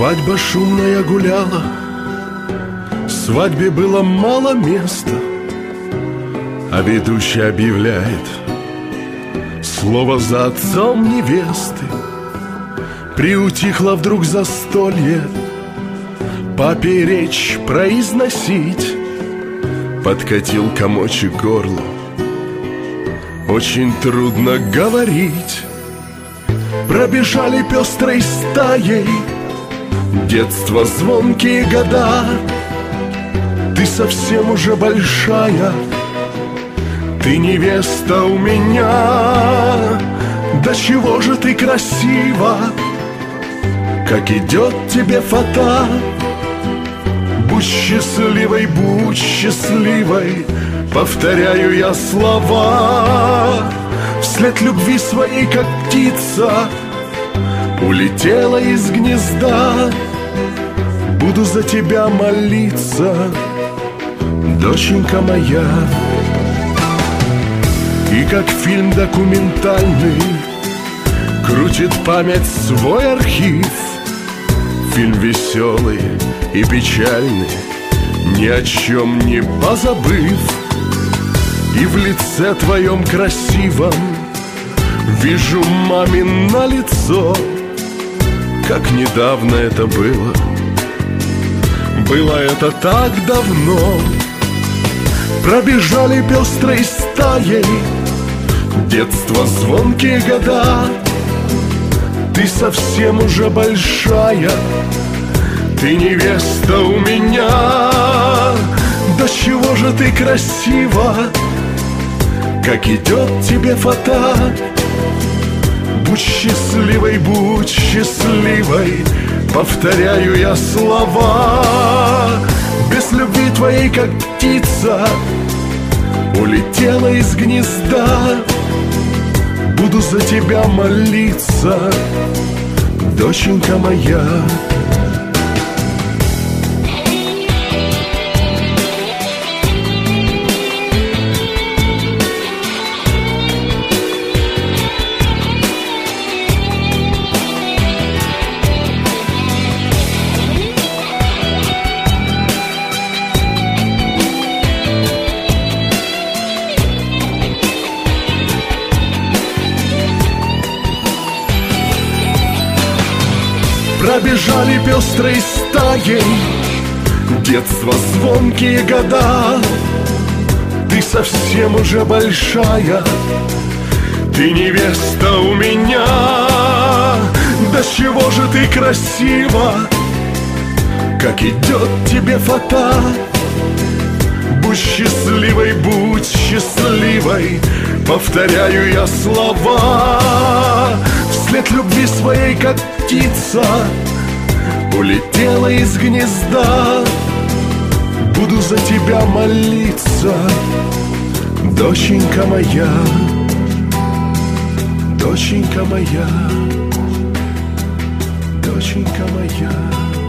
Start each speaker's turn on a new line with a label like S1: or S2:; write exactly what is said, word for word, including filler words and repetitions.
S1: Свадьба шумная гуляла, свадьбе было мало места, а ведущий объявляет слово за отцом невесты. Приутихло вдруг застолье, папе речь произносить. Подкатил комочек к горлу, очень трудно говорить. Пробежали пестрой стаей детство, звонкие года. Ты совсем уже большая, ты невеста у меня. Да чего же ты красива, как идет тебе фата. Будь счастливой, будь счастливой, повторяю я слова. Вслед любви своей, как птица, улетела из гнезда. Буду за тебя молиться, доченька моя. И как фильм документальный крутит память свой архив. Фильм веселый и печальный, ни о чем не позабыв. И в лице твоем красивом вижу мамино лицо, как недавно это было. Было это так давно. Пробежали пестрой стаей детство, звонкие года. Ты совсем уже большая, ты невеста у меня. Да чего же ты красива, как идет тебе фата. Будь счастливой, будь счастливой, повторяю я слова. Без любви твоей, как птица, улетела из гнезда. Буду за тебя молиться, доченька моя. Пробежали пестрой стаей детство, звонкие года. Ты совсем уже большая, ты невеста у меня. Да чего же ты красива, как идет тебе фата. Будь счастливой, будь счастливой, повторяю я слова. Вслед любви своей, как птица, улетела из гнезда. Буду за тебя молиться, доченька моя, доченька моя, доченька моя.